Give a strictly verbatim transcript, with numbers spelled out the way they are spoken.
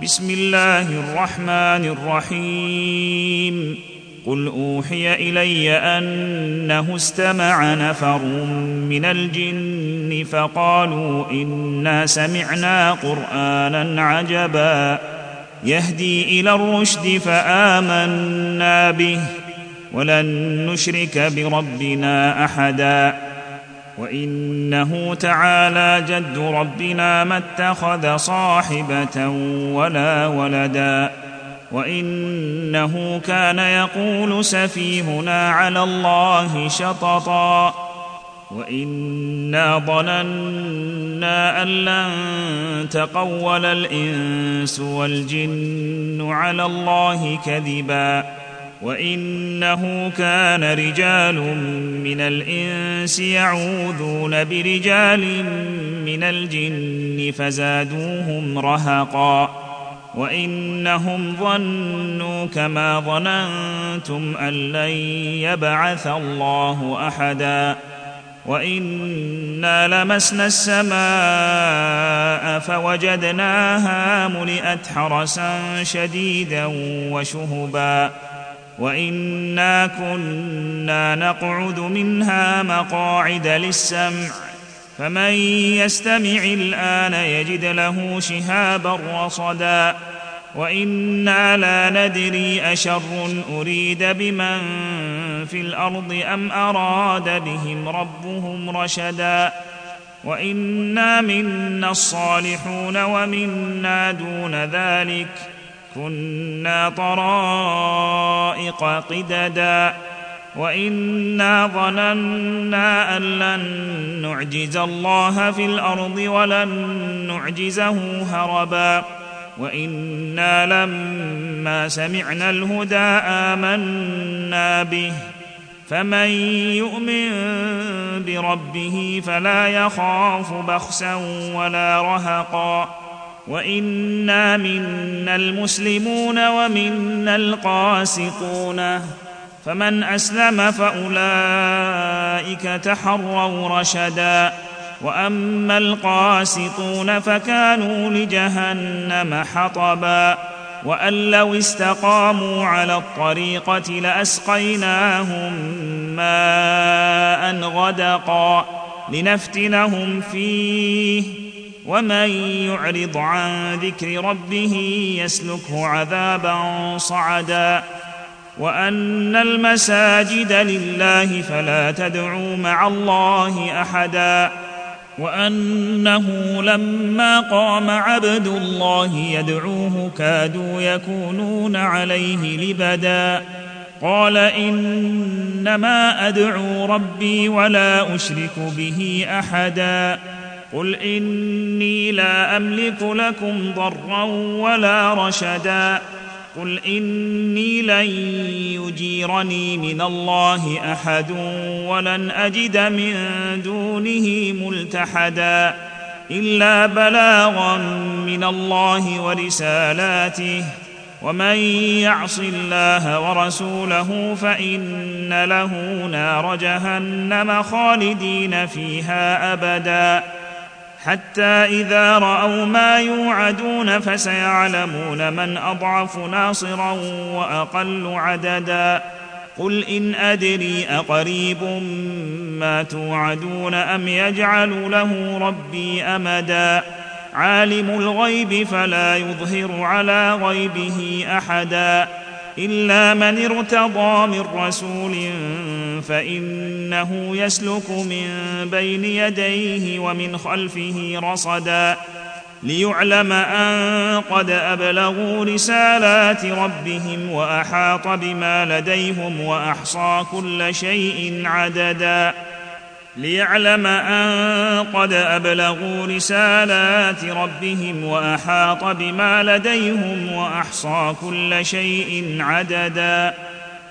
بسم الله الرحمن الرحيم. قل أوحي إلي أنه استمع نفر من الجن فقالوا إنا سمعنا قرآنا عجبا يهدي إلى الرشد فآمنا به ولن نشرك بربنا أحدا وإنه تعالى جد ربنا ما اتخذ صاحبة ولا ولدا وإنه كان يقول سفيهنا على الله شططا وإنا ظننا أن لن تقول الإنس والجن على الله كذبا وإنه كان رجال من الإنس يعوذون برجال من الجن فزادوهم رهقا وإنهم ظنوا كما ظننتم أن لن يبعث الله أحدا وإنا لمسنا السماء فوجدناها ملئت حرسا شديدا وشهبا وإنا كنا نقعد منها مقاعد للسمع فمن يستمع الآن يجد له شهابا رصدا وإنا لا ندري أشر أريد بمن في الأرض أم أراد بهم ربهم رشدا وإنا منا الصالحون ومنا دون ذلك كنا طرائق قددا وإنا ظننا أن لن نعجز الله في الأرض ولن نعجزه هربا وإنا لما سمعنا الهدى آمنا به فمن يؤمن بربه فلا يخاف بخسا ولا رهقا وإنا منا المسلمون ومنا القاسطون فمن أسلم فأولئك تحروا رشدا وأما القاسطون فكانوا لجهنم حطبا وأن لو استقاموا على الطريقة لأسقيناهم ماء غدقا لنفتنهم فيه ومن يعرض عن ذكر ربه يسلكه عذابا صعدا وأن المساجد لله فلا تدعوا مع الله أحدا وأنه لما قام عبد الله يدعوه كادوا يكونون عليه لبدا قال إنما أدعو ربي ولا أشرك به أحدا قل إني لا أملك لكم ضرا ولا رشدا قل إني لن يجيرني من الله أحد ولن أجد من دونه ملتحدا إلا بلاغا من الله ورسالاته ومن يعص الله ورسوله فإن له نار جهنم خالدين فيها أبدا حتى إذا رأوا ما يوعدون فسيعلمون من أضعف ناصرا وأقل عددا قل إن أدري أقريب ما توعدون أم يجعل له ربي أمدا عالم الغيب فلا يظهر على غيبه أحدا إلا من ارتضى من رسول فإنه يسلك من بين يديه ومن خلفه رصدا ليعلم أن قد أبلغوا رسالات ربهم وأحاط بما لديهم وأحصى كل شيء عددا ليعلم أن قد أبلغوا رسالات ربهم وأحاط بما لديهم وأحصى كل شيء عددا